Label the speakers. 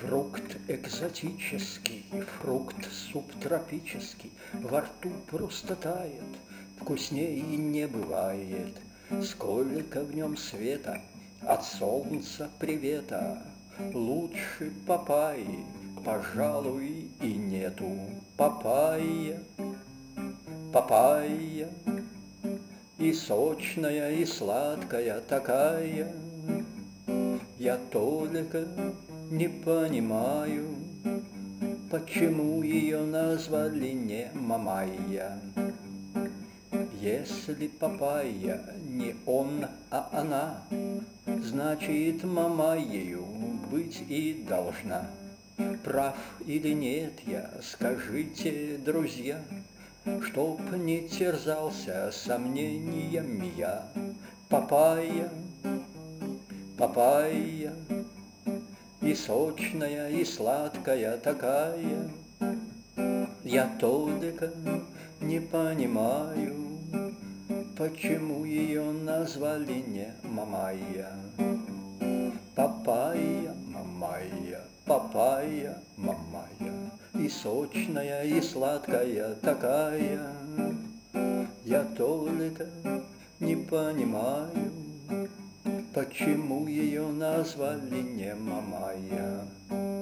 Speaker 1: Фрукт экзотический, фрукт субтропический, во рту просто тает, вкуснее и не бывает. Сколько в нем света, от солнца привета, лучше папайи, пожалуй, и нету. Папайя, папайя, и сочная, и сладкая такая. Я только не понимаю, почему ее назвали не Мамайя. Если папайя не он, а она, значит, Мамайею быть и должна. Прав или нет я, скажите, друзья, чтоб не терзался сомнениями я. Папайя, папайя, и сочная, и сладкая такая. Я только не понимаю, почему ее назвали не Мамайя. Папайя, Мамайя, папайя, Мамайя, и сочная, и сладкая такая. Я только не понимаю, почему ее назвали не Мамайя.